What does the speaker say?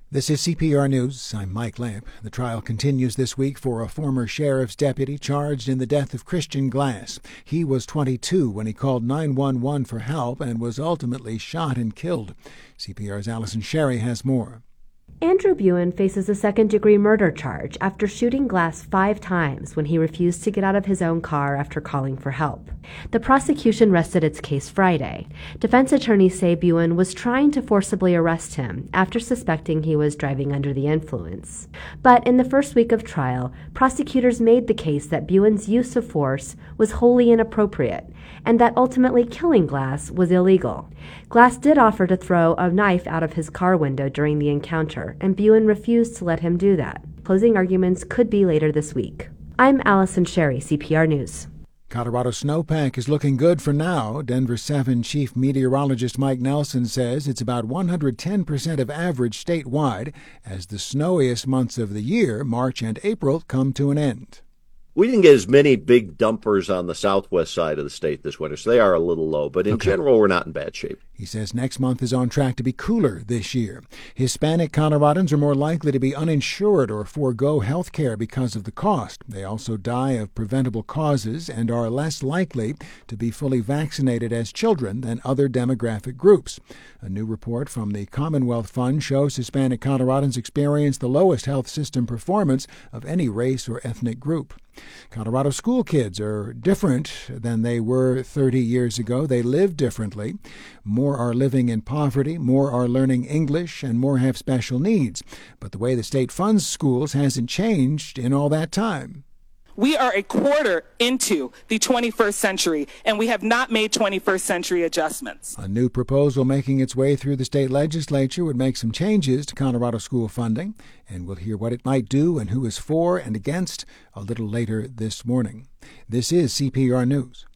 This is CPR News. I'm Mike Lamp. The trial continues this week for a former sheriff's deputy charged in the death of Christian Glass. He was 22 when he called 911 for help and was ultimately shot and killed. CPR's Allison Sherry has more. Andrew Buen faces a second-degree murder charge after shooting Glass 5 times when he refused to get out of his own car after calling for help. The prosecution rested its case Friday. Defense attorneys say Buen was trying to forcibly arrest him after suspecting he was driving under the influence. But in the first week of trial, prosecutors made the case that Buen's use of force was wholly inappropriate and that ultimately killing Glass was illegal. Glass did offer to throw a knife out of his car window during the encounter, and Buen refused to let him do that. Closing arguments could be later this week. I'm Allison Sherry, CPR News. Colorado snowpack is looking good for now. Denver 7 Chief Meteorologist Mike Nelson says it's about 110% of average statewide as the snowiest months of the year, March and April, come to an end. We didn't get as many big dumpers on the southwest side of the state this winter, so they are a little low. But in general, we're not in bad shape. He says next month is on track to be cooler this year. Hispanic Coloradans are more likely to be uninsured or forego health care because of the cost. They also die of preventable causes and are less likely to be fully vaccinated as children than other demographic groups. A new report from the Commonwealth Fund shows Hispanic Coloradans experience the lowest health system performance of any race or ethnic group. Colorado school kids are different than they were 30 years ago. They live differently. More are living in poverty, more are learning English, and more have special needs. But the way the state funds schools hasn't changed in all that time. We are a quarter into the 21st century, and we have not made 21st century adjustments. A new proposal making its way through the state legislature would make some changes to Colorado school funding, and we'll hear what it might do and who is for and against a little later this morning. This is CPR News.